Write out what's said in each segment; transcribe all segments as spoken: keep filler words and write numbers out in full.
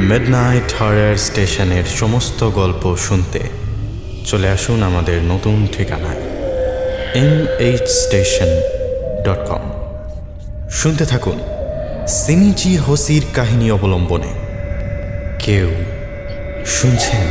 Midnight horror স্টেশনের সমস্ত গল্প শুনতে চলে আসুন আমাদের নতুন ঠিকানায় M H station dot com. শুনতে থাকুন সিনিচি হোসির কাহিনী অবলম্বনে কেউ শুনছেন।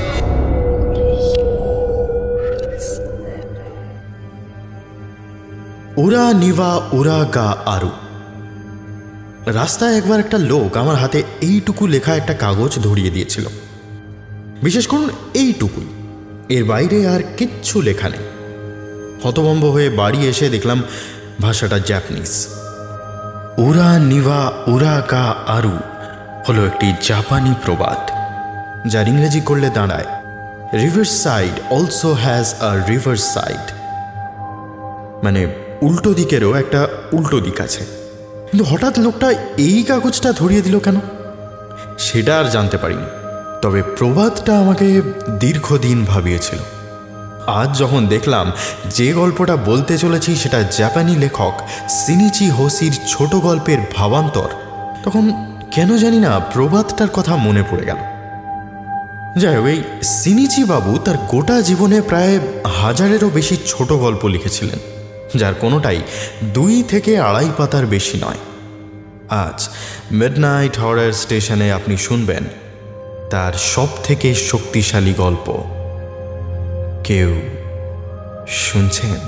উরা নিভা উরা গা আরু। রাস্তায় একবার একটা লোক আমার হাতে এইটুকু লেখা একটা কাগজ ধরিয়ে দিয়েছিল। বিশেষ করুন এইটুকুই, এর বাইরে আর কিচ্ছু লেখা নেই। হতভম্ব হয়ে বাড়ি এসে দেখলাম ভাষাটা জাপানিজ। উরা নিভা উরা গা আরু হলো একটি জাপানি প্রবাদ, যার ইংরেজি করলে দাঁড়ায় river side also has a river side, মানে উল্টো দিকেরও একটা উল্টো দিক আছে। কিন্তু হঠাৎ লোকটা এই কাগজটা ধরিয়ে দিল কেন সেটা আর জানতে পারিনি, তবে প্রবাদটা আমাকে দীর্ঘদিন ভাবিয়েছিল। আজ যখন দেখলাম যে গল্পটা বলতে চলেছি সেটা জাপানি লেখক সিনিচি হোসির ছোট গল্পের ভাবান্তর, তখন কেন জানি না প্রবাদটার কথা মনে পড়ে গেল। যাই হোক, এই সিনিচি বাবু তার গোটা জীবনে প্রায় হাজারেরও বেশি ছোট গল্প লিখেছিলেন, যার কোনোটাই দুই থেকে আড়াই পাতার বেশি নয়। আজ মিডনাইট হরর স্টেশনে আপনি শুনবেন তার সব থেকে শক্তিশালী গল্প কেউ শুনছেন।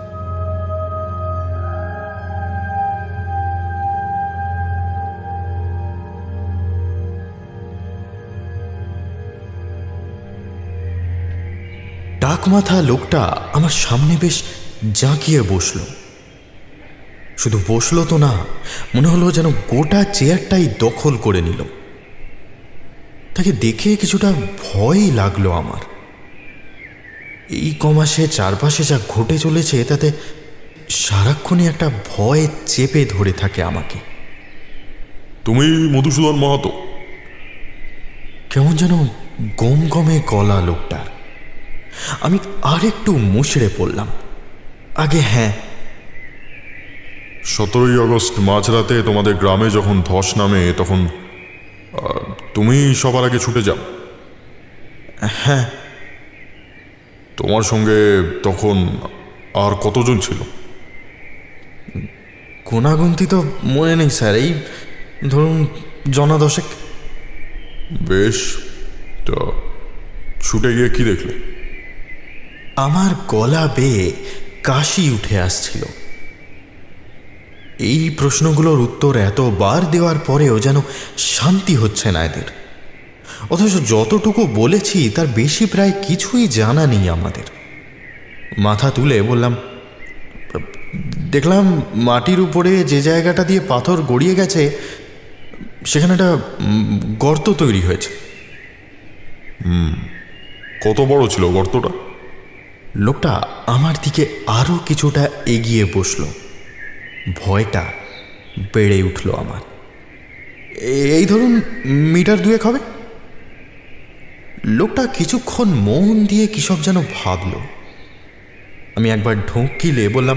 টাকমাথা লোকটা আমার সামনে বেশ জাঁকিয়ে বসল। শুধু বসলো তো না, মনে হলো যেন গোটা চেয়ারটাই দখল করে নিল। তাকে দেখে কিছুটা ভয় লাগলো আমার। এই কমাসে চারপাশে যা ঘটে চলেছে তাতে সারাক্ষণই একটা ভয় চেপে ধরে থাকে আমাকে। তুমি মধুসূদন মাহাতো? কেমন যেন গম গমে গলা লোকটার। আমি আরেকটু মুচড়ে পড়লাম। আগে হ্যাঁ। সতেরোই আগস্ট মাঝরাতে তোমাদের গ্রামে যখন ধস নামে তখন তুমি সবার আগে ছুটে যাও? হ্যাঁ। তোমার সঙ্গে তখন আর কতজন ছিল? গুনাগুনতি তো মনে নেই স্যার, এই ধরুন জনা দশেক। বেশ, তো ছুটে গিয়ে কি দেখলে? আমার গলা বেয়ে কাশি উঠে আসছিল। এই প্রশ্নগুলোর উত্তর এতবার দেওয়ার পরেও যেন শান্তি হচ্ছে না এদের। অথচ যতটুকু বলেছি তার বেশি প্রায় কিছুই জানা নেই আমাদের। মাথা তুলে বললাম, দেখলাম মাটির উপরে যে জায়গাটা দিয়ে পাথর গড়িয়ে গেছে সেখানে একটা গর্ত তৈরি হয়েছে। হুম, কত বড় ছিল গর্তটা? লোকটা আমার দিকে আরো কিছুটা এগিয়ে বসলো। ভয়টা বেড়ে উঠল আমার। এই ধরুন মিটার দুয়েক হবে। লোকটা কিছুক্ষণ মন দিয়ে কিসব যেন ভাবল। আমি একবার ঢোক গিলে বললাম,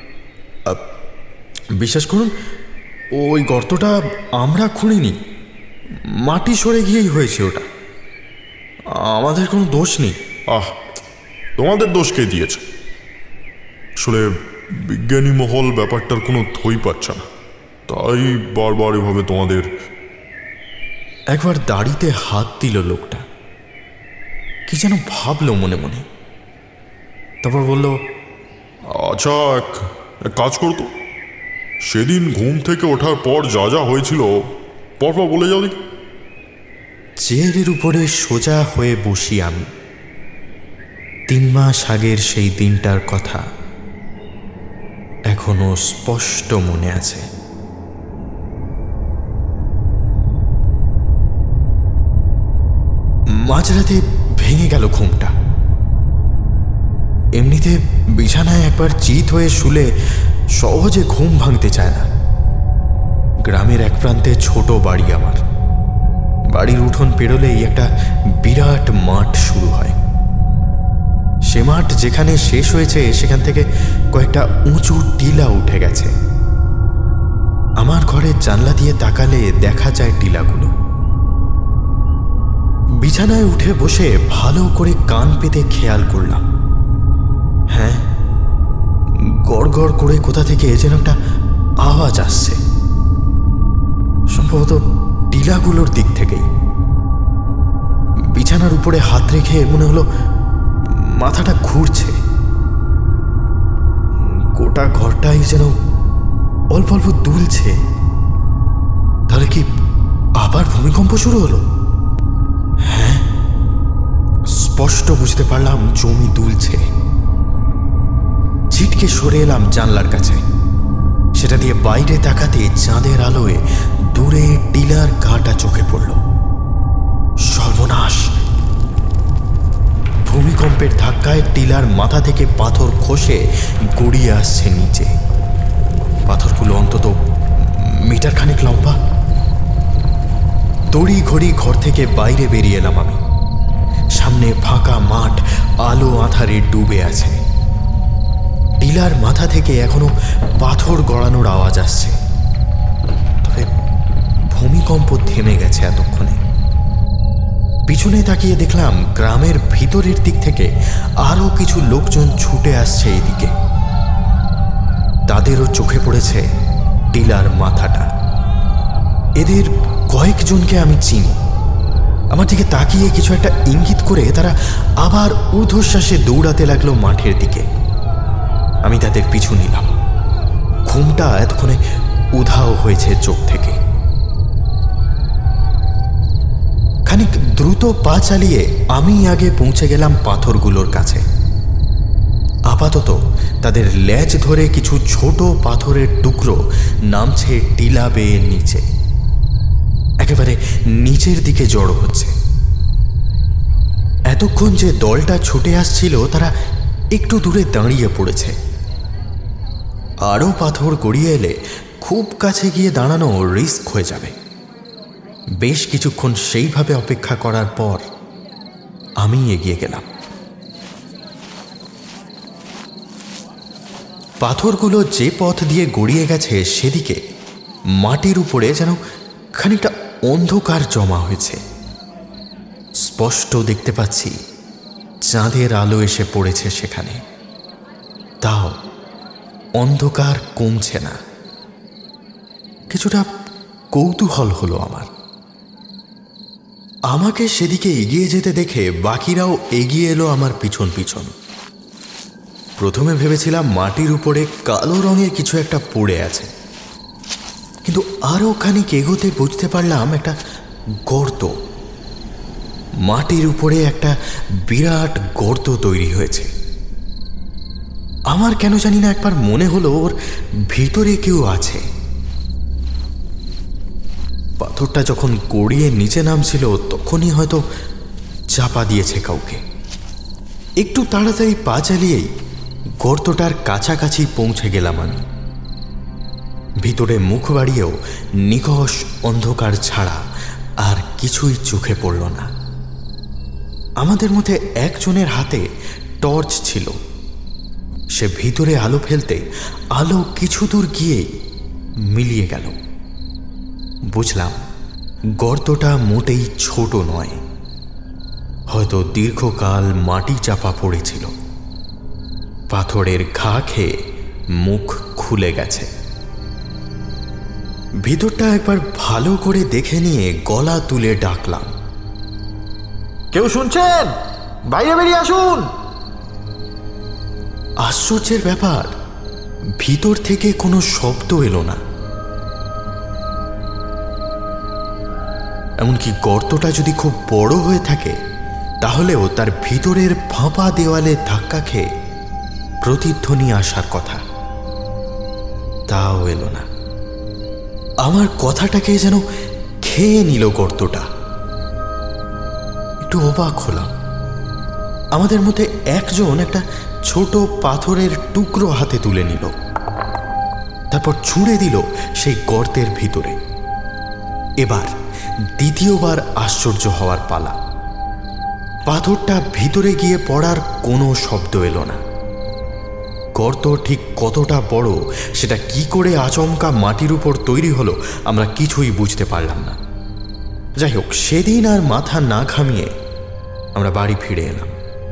বিশ্বাস করুন ওই গর্তটা আমরা খুঁড়িনি, মাটি সরে গিয়েই হয়েছে ওটা। আমাদের কোনো দোষ নেই। আহ, তোমাদের দোষ কে দিয়েছে? আসলে বিজ্ঞানী মহল ব্যাপারটার কোনো থই পাচ্ছে না, তাই বারবার এভাবে তোমাদের। একবার দাড়িতে হাত দিল লোকটা, কি যেন ভাবলো মনে মনে। তারপর বলল, আচ্ছা এক কাজ করতো, সেদিন ঘুম থেকে ওঠার পর যা যা হয়েছিল পরপর বলে যাও দেখি। চেয়ারের উপরে সোজা হয়ে বসি আমি। তিন মাস আগের সেই দিনটার কথা এখনো স্পষ্ট মনে আছে। মাঝরাতে ভেঙে গেল ঘুমটা। এমনিতে বিছানায় একবার চিত হয়ে শুলে সহজে ঘুম ভাঙতে চায় না। গ্রামের এক প্রান্তে ছোট বাড়ি আমার। বাড়ির উঠোন পেরোলেই একটা বিরাট মাঠ শুরু হয়। সে মাঠ যেখানে শেষ হয়েছে সেখান থেকে কয়েকটা উঁচু টিলা উঠে গেছে। আমার ঘরের জানলা দিয়ে তাকালে দেখা যায় টিলাগুলো। বিছানায় উঠে বসে ভালো করে কান পেতে খেয়াল করলাম। হ্যাঁ, গড় গড় করে কোথা থেকে যেন একটা আওয়াজ আসছে, সম্ভবত টিলাগুলোর দিক থেকেই। বিছানার উপরে হাত রেখে মনে হলো মাথাটা ঘুরছে। গোটা ঘরটাই যেন অল্প অল্প দুলছে। তাহলে কি আবার ভূমিকম্প শুরু হলো? হ্যাঁ, স্পষ্ট বুঝতে পারলাম জমি দুলছে। ছিটকে সরে এলাম জানলার কাছে। সেটা দিয়ে বাইরে তাকাতে চাঁদের আলোয় দূরে টিলার গাটা চোখে পড়ল। সর্বনাশ! ভূমিকম্পের ধাক্কায় টিলার মাথা থেকে পাথর খসে গড়িয়ে আসছে নিচে। পাথরগুলো অন্তত মিটার খানেক লম্বা। তড়ি ঘড়ি ঘর থেকে বাইরে বেরিয়ে এলাম আমি। সামনে ফাঁকা মাঠ আলো আঁধারে ডুবে আছে। টিলার মাথা থেকে এখনো পাথর গড়ানোর আওয়াজ আসছে, তবে ভূমিকম্প থেমে গেছে এতক্ষণে। পিছনে তাকিয়ে দেখলাম গ্রামের ভিতরের দিক থেকে আরো কিছু লোকজন ছুটে আসছে এদিকে। তাদেরও চোখে পড়েছে টিলার মাথাটা। এদের কয়েকজনকে আমি চিনি। আমার দিকে তাকিয়ে কিছু একটা ইঙ্গিত করে তারা আবার ঊর্ধ্বশ্বাসে দৌড়াতে লাগলো মাঠের দিকে। আমি তাদের পিছু নিলাম। ঘুমটা এতক্ষণে উধাও হয়েছে চোখ থেকে। খানিক দ্রুত পা চালিয়ে আমি আগে পৌঁছে গেলাম পাথরগুলোর কাছে। আপাতত তাদের লেজ ধরে কিছু ছোট পাথরের টুকরো নামছে টিলা বেয়ে নিচে, একেবারে নিচের দিকে জড়ো হচ্ছে। এতক্ষণ যে দলটা ছুটে আসছিল তারা একটু দূরে দাঁড়িয়ে পড়েছে। আরও পাথর গড়িয়ে এলে খুব কাছে গিয়ে দাঁড়ানো রিস্ক হয়ে যাবে। বেশ কিছুক্ষণ সেইভাবে অপেক্ষা করার পর আমি এগিয়ে গেলাম। পাথরগুলো যে পথ দিয়ে গড়িয়ে গেছে সেদিকে মাটির উপরে যেন খানিকটা অন্ধকার জমা হয়েছে। স্পষ্ট দেখতে পাচ্ছি চাঁদের আলো এসে পড়েছে সেখানে। তাও অন্ধকার কমছে না। কিছুটা কৌতূহল হলো আমার। আমাকে সেদিকে এগিয়ে যেতে দেখে বাকিরাও এগিয়ে এলো আমার পিছন পিছন। প্রথমে ভেবেছিলাম মাটির উপরে কালো রঙের কিছু একটা পড়ে আছে, কিন্তু আরও খানিক এগোতে বুঝতে পারলাম একটা গর্ত। মাটির উপরে একটা বিরাট গর্ত তৈরি হয়েছে। আমার কেন জানি না একবার মনে হলো ওর ভিতরে কেউ আছে। পাথরটা যখন গড়িয়ে নিচে নামছিল তখনই হয়তো চাপা দিয়েছে কাউকে। একটু তাড়াতাড়ি পা চালিয়েই গর্তটার কাছাকাছি পৌঁছে গেলাম আমি। ভিতরে মুখ বাড়িয়েও নিকষ অন্ধকার ছাড়া আর কিছুই চোখে পড়ল না। আমাদের মধ্যে একজনের হাতে টর্চ ছিল। সে ভিতরে আলো ফেলতে আলো কিছু দূর গিয়েই মিলিয়ে গেল। বুঝলাম গর্তটা মোটেই ছোট নয়, হয়তো দীর্ঘকাল মাটি চাপা পড়েছিল। পাথরের ঘা খেয়ে মুখ খুলে গেছে। ভিতরটা একবার ভালো করে দেখে নিয়ে গলা তুলে ডাকলাম, কেউ শুনছেন? বাইরে বেরিয়ে আসুন। আশ্চর্যের ব্যাপার, ভিতর থেকে কোনো শব্দ এলো না। এমনকি গর্তটা যদি খুব বড় হয়ে থাকে তাহলেও তার ভিতরের ফাঁপা দেওয়ালে ধাক্কা খেয়ে প্রতিধ্বনি আসার কথা, তাও এলো না। আমার কথাটাকে যেন খেয়ে নিল গর্তটা। একটু অবাক হলাম। আমাদের মধ্যে একজন একটা ছোট পাথরের টুকরো হাতে তুলে নিল, তারপর ছুঁড়ে দিল সেই গর্তের ভিতরে। এবার দ্বিতীয়বার আশ্চর্য হওয়ার পালা। পাথরটা ভিতরে গিয়ে পড়ার কোনো শব্দ এলো না। গর্ত ঠিক কতটা বড় সেটা কি করে আচমকা মাটির উপর তৈরি হলো আমরা কিছুই বুঝতে পারলাম না। যাই হোক, সেদিন আর মাথা না ঘামিয়ে আমরা বাড়ি ফিরে এলাম।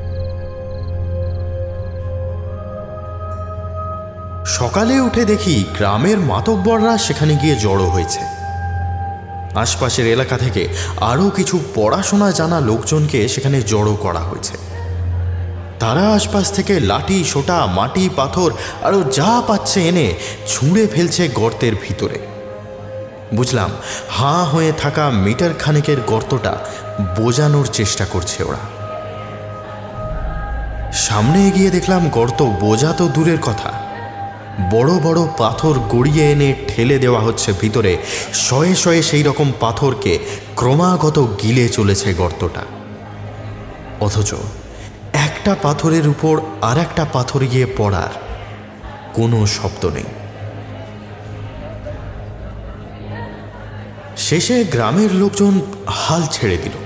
সকালে উঠে দেখি গ্রামের মাতব্বররা সেখানে গিয়ে জড়ো হয়েছে। আশপাশের এলাকা থেকে আরও কিছু পড়াশোনা জানা লোকজনকে সেখানে জড়ো করা হয়েছে। তারা আশপাশ থেকে লাঠি, সোটা, মাটি, পাথর আরও যা পাচ্ছে এনে ছুঁড়ে ফেলছে গর্তের ভিতরে। বুঝলাম, হাঁ হয়ে থাকা মিটার খানেকের গর্তটা বোঝানোর চেষ্টা করছে ওরা। সামনে এগিয়ে দেখলাম গর্ত বোঝা তো দূরের কথা, বড় বড় পাথর গড়িয়ে এনে ঠেলে দেওয়া হচ্ছে ভিতরে। শয়ে শয়ে সেই রকম পাথরকে ক্রমাগত গিলে চলেছে গর্তটা। অথচ একটা পাথরের উপর আর একটা পাথর গিয়ে পড়ার কোনো শব্দ নেই। শেষে গ্রামের লোকজন হাল ছেড়ে দিল।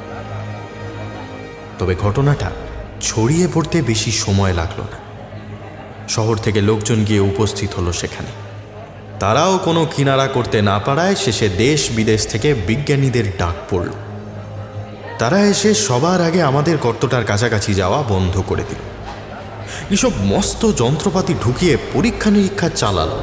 তবে ঘটনাটা ছড়িয়ে পড়তে বেশি সময় লাগলো না। শহর থেকে লোকজন গিয়ে উপস্থিত হলো সেখানে। তারাও কোনো কিনারা করতে না পারায় শেষে দেশ বিদেশ থেকে বিজ্ঞানীদের ডাক পড়ল। তারা এসে সবার আগে আমাদের গর্তটার কাছাকাছি যাওয়া বন্ধ করে দিল। এসব মস্ত যন্ত্রপাতি ঢুকিয়ে পরীক্ষা নিরীক্ষা চালালো।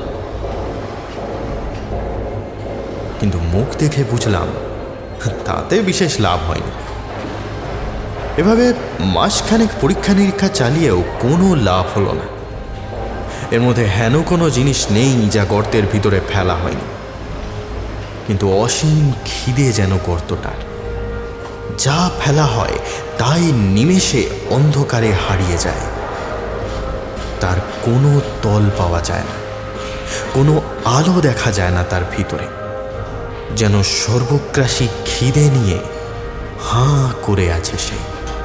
কিন্তু মুখ দেখে বুঝলাম তাতে বিশেষ লাভ হয়নি। এভাবে মাসখানেক পরীক্ষা নিরীক্ষা চালিয়েও কোনো লাভ হলো না। এর মধ্যে হেন কোনো জিনিস নেই যা গর্তের ভিতরে ফেলা হয়নি। কিন্তু অসীম খিদে যেন গর্তটার। যা ফেলা হয় তাই নিমেষে অন্ধকারে হারিয়ে যায়। তার কোনো তল পাওয়া যায় না, কোনো আলো দেখা যায় না তার ভিতরে। যেন সর্বগ্রাসী খিদে নিয়ে হাঁ করে আছে সে।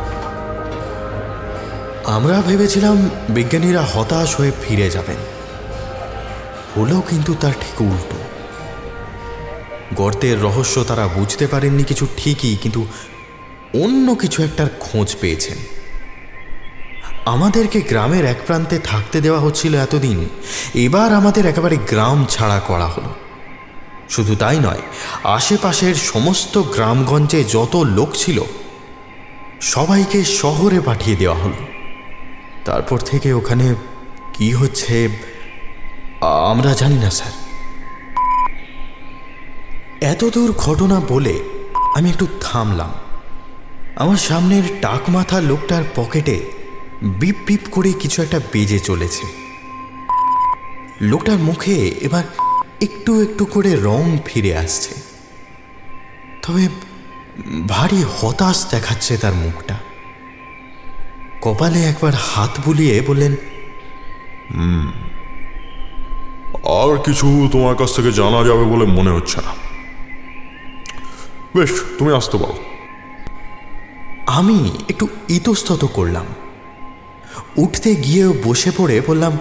আমরা ভেবেছিলাম বিজ্ঞানীরা হতাশ হয়ে ফিরে যাবেন, হলো কিন্তু তার ঠিক উল্টো। গর্তের রহস্য তারা বুঝতে পারেননি কিছু ঠিকই, কিন্তু অন্য কিছু একটার খোঁজ পেয়েছেন। আমাদেরকে গ্রামের এক প্রান্তে থাকতে দেওয়া হচ্ছিল এতদিন, এবার আমাদের একেবারে গ্রাম ছাড়া করা হলো। শুধু তাই নয়, আশেপাশের সমস্ত গ্রামগঞ্জে যত লোক ছিল সবাইকে শহরে পাঠিয়ে দেওয়া হলো। তারপর থেকে ওখানে কি হচ্ছে আমরা জানি না স্যার। এতদূর ঘটনা বলে আমি একটু থামলাম। আমার সামনের টাক মাথা লোকটার পকেটে বিপ বিপ করে কিছু একটা বেজে চলেছে। লোকটার মুখে এবার একটু একটু করে রং ফিরে আসছে, তবে ভারী হতাশ দেখাচ্ছে তার মুখটা। কপালে একবার হাত বুলিয়ে বললেন, হুম আর কিছু তোমার কাছ থেকে জানা যাবে বলে মনে হচ্ছে না। বেশ, তুমি আসতে পারো। আমি একটু ইতস্তত করলাম। উঠতে গিয়েও বসে পড়ে বললাম,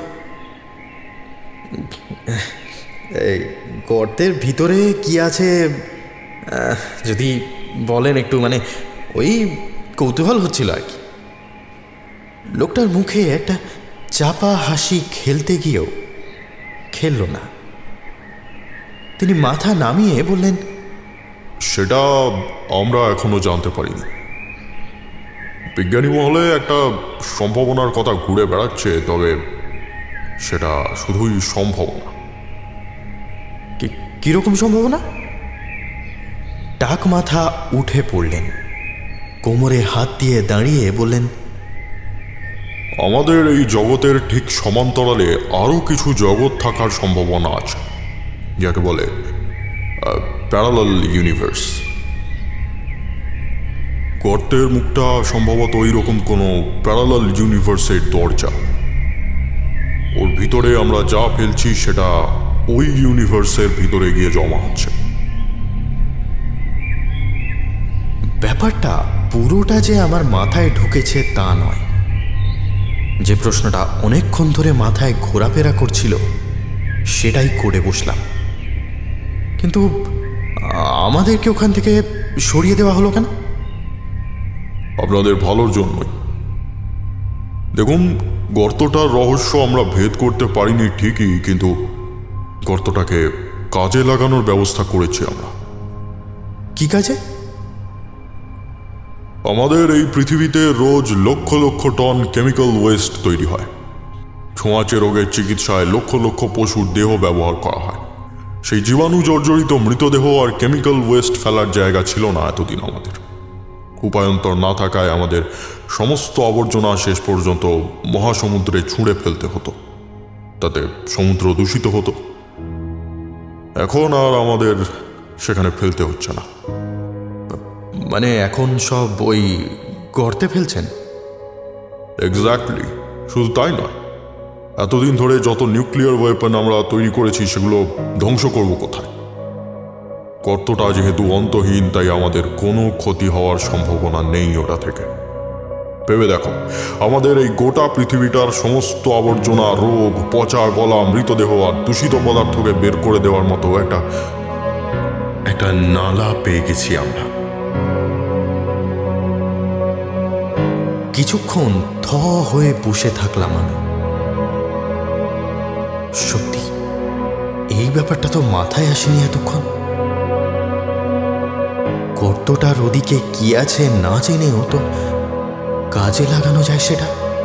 এই গর্তের ভিতরে কি আছে যদি বলেন একটু, মানে ওই কৌতূহল হচ্ছিল আর কি। লোকটার মুখে একটা চাপা হাসি খেলতে গিয়েও খেলল না। তিনি মাথা নামিয়ে বললেন, সেটা আমরা এখনো জানতে পারিনি। বিজ্ঞানী মহলে একটা সম্ভাবনার কথা ঘুরে বেড়াচ্ছে, তবে সেটা শুধুই সম্ভাবনা। কিরকম সম্ভাবনা? টাক মাথা উঠে পড়লেন, কোমরে হাত দিয়ে দাঁড়িয়ে বললেন, আমাদের এই জগতের ঠিক সমান্তরালে আরও কিছু জগৎ থাকার সম্ভাবনা আছে, যাকে বলে প্যারালাল ইউনিভার্স। গর্তের মুখটা সম্ভবত ওই রকম কোনো প্যারালাল ইউনিভার্সের দরজা। ওর ভিতরে আমরা যা ফেলছি সেটা ওই ইউনিভার্সের ভিতরে গিয়ে জমা হচ্ছে। ব্যাপারটা পুরোটা যে আমার মাথায় ঢুকেছে তা নয়। যে প্রশ্নটা অনেকক্ষণ ধরে মাথায় ঘোরাফেরা করছিল সেটাই করে বসলাম। কিন্তু আমাদেরকে ওখান থেকে সরিয়ে দেওয়া হলো কেন? আপনাদের ভালোর জন্যই। দেখুন, গর্তটার রহস্য আমরা ভেদ করতে পারিনি ঠিকই, কিন্তু গর্তটাকে কাজে লাগানোর ব্যবস্থা করেছি আমরা। কি কাজে? আমাদের এই পৃথিবীতে রোজ lakh lakh ton chemical West তৈরি হয়। ছোঁয়াচে রোগের চিকিৎসায় লক্ষ লক্ষ পশুর দেহ ব্যবহার করা হয়। সেই জীবাণু জর্জরিত মৃতদেহ আর কেমিক্যাল ওয়েস্ট ফেলার জায়গা ছিল না এতদিন আমাদের। উপায়ন্তর না থাকায় আমাদের সমস্ত আবর্জনা শেষ পর্যন্ত মহাসমুদ্রে ছুঁড়ে ফেলতে হতো, তাতে সমুদ্র দূষিত হতো। এখন আর আমাদের সেখানে ফেলতে হচ্ছে না। মানে এখন সব ওই গর্তে ফেলছেন? এক্স্যাক্টলি। শুধু তাই নয়, এতদিন ধরে যত নিউক্লিয়ার ওয়েপন আমরা তৈরি করেছি সেগুলো ধ্বংস করব কোথায়? গর্তটা যেহেতু অন্তহীন, তাই আমাদের কোনো ক্ষতি হওয়ার সম্ভাবনা নেই ওটা থেকে। ভেবে দেখো, আমাদের এই গোটা পৃথিবীটার সমস্ত আবর্জনা, রোগ, পচা গলা, মৃতদেহ আর দূষিত পদার্থকে বের করে দেওয়ার মতো একটা একটা নালা পেয়ে গেছি আমরা। কিছুক্ষণ থ হয়ে বসে থাকলাম আমি। সত্যি এই ব্যাপারটা তো মাথায় আসেনি এতক্ষণ। গর্তটার ওদিকে কি আছে না জেনেও তো কাজে লাগানো যায় সেটা।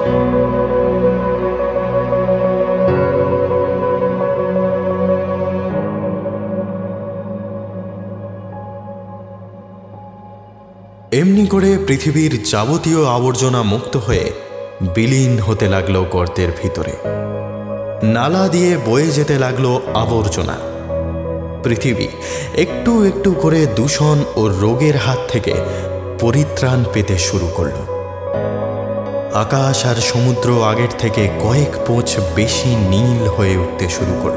এমনি করে পৃথিবীর যাবতীয় আবর্জনা মুক্ত হয়ে বিলীন হতে লাগলো গর্তের ভিতরে। নালা দিয়ে বয়ে যেতে লাগলো আবর্জনা। পৃথিবী একটু একটু করে দূষণ ও রোগের হাত থেকে পরিত্রাণ পেতে শুরু করল। আকাশ আর সমুদ্র আগের থেকে কয়েক পোঁচ বেশি নীল হয়ে উঠতে শুরু করল।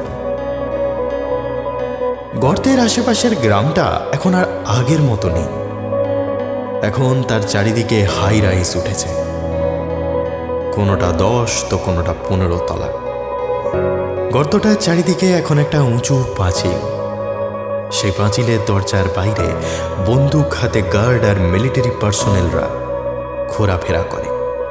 গর্তের আশেপাশের গ্রামটা এখন আর আগের মতো নেই। এখন তার চারিদিকে হাই রাইজ উঠেছে, কোনোটা দশ তো কোনোটা পনেরো তলা। গর্তটার চারিদিকে এখন একটা উঁচু পাঁচিল। সেই পাঁচিলের দরজার বাইরে বন্দুক হাতে গার্ড আর মিলিটারি পার্সোনেলরা ঘোরাফেরা করে।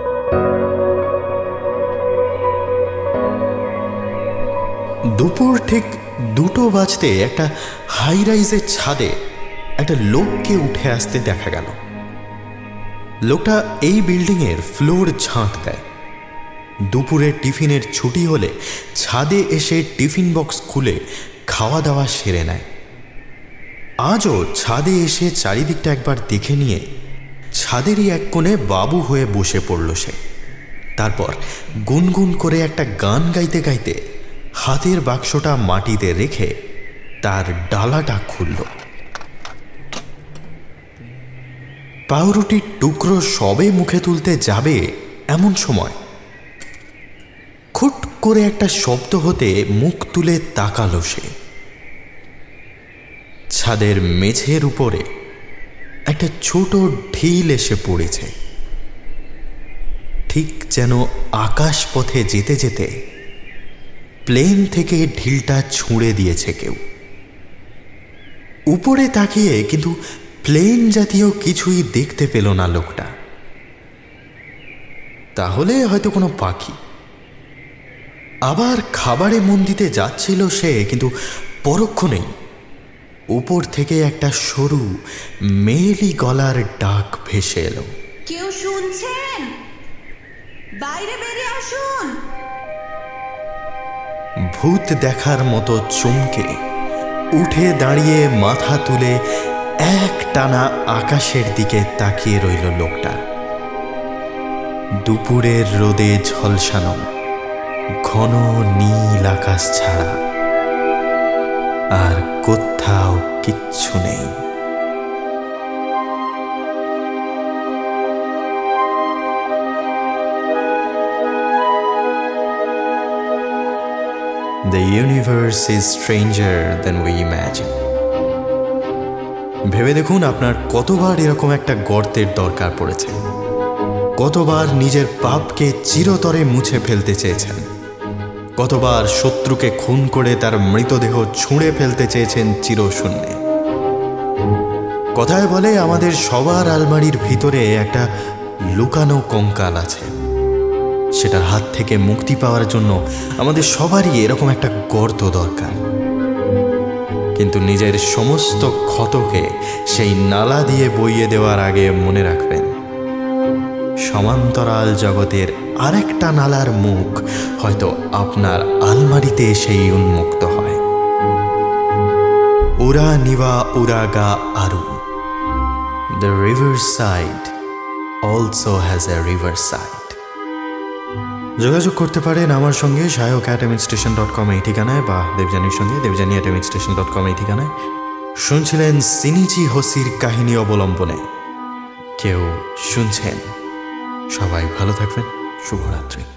দুপুর ঠিক দুটো বাজতে একটা হাই রাইজের ছাদে একটা লোককে উঠে আসতে দেখা গেল। লোকটা এই বিল্ডিংয়ের ফ্লোর ঝাঁট দেয়। দুপুরে টিফিনের ছুটি হলে ছাদে এসে টিফিন বক্স খুলে খাওয়া দাওয়া সেরে নেয়। আজও ছাদে এসে চারিদিকটা একবার দেখে নিয়ে ছাদেরই এক কোণে বাবু হয়ে বসে পড়ল সে। তারপর গুনগুন করে একটা গান গাইতে গাইতে হাতের বাক্সটা মাটিতে রেখে তার ডালাটা খুলল। পাউরুটির টুকরো সবে মুখে তুলতে যাবে এমন সময় খুট করে একটা শব্দ হতে মুখ তুলে তাকালো সে। ছাদের মেঝের উপরে একটা ছোট ঢিল এসে পড়েছে, ঠিক যেন আকাশ পথে যেতে যেতে প্লেন থেকে ঢিলটা ছুঁড়ে দিয়েছে কেউ। উপরে তাকিয়ে কিন্তু প্লেন জাতীয় কিছুই দেখতে পেল না লোকটা। তাহলে হয়তো কোনো পাখি। আবার খাবারে মন দিতে যাচ্ছিল সে, কিন্তু পরক্ষণেই উপর থেকে একটা সরু মেয়েলি গলার ডাক ভেসে এলো। কেউ শুনছেন? বাইরে বেরিয়ে আসুন। ভূত দেখার মতো চমকে উঠে দাঁড়িয়ে মাথা তুলে এক টানা আকাশের দিকে তাকিয়ে রইল লোকটা। দুপুরের রোদে ঝলসানো ঘন নীল আকাশ ছাড়া আর কোথাও কিচ্ছু নেই। The universe is stranger than we imagine. ভেবে দেখুন আপনার কতবার এরকম একটা গর্তের দরকার পড়েছে, কতবার নিজের পাপকে চিরতরে মুছে ফেলতে চেয়েছেন, কতবার শত্রুকে খুন করে তার মৃতদেহ ছুঁড়ে ফেলতে চেয়েছেন চিরশূন্যে। কথায় বলে আমাদের সবার আলমারির ভিতরে একটা লুকানো কঙ্কাল আছে। সেটার হাত থেকে মুক্তি পাওয়ার জন্য আমাদের সবারই এরকম একটা গর্ত দরকার। কিন্তু নিজের সমস্ত ক্ষতকে সেই নালা দিয়ে বইয়ে দেওয়ার আগে মনে রাখবেন, সমান্তরাল জগতের আরেকটা নালার মুখ হয়তো আপনার আলমারিতে সেই উন্মুক্ত হয়। উরা নিবা উরাগা আরু, the river side also has a river side. যোগাযোগ করতে পারেন আমার সঙ্গে Sayak at M station dot com এই ঠিকানায়, বা দেবযানীর সঙ্গে Debjani at M station dot com এই ঠিকানায়। শুনছিলেন সিনিচি হোসির কাহিনী অবলম্বনে কেউ শুনছেন। সবাই ভালো থাকবেন। শুভরাত্রি।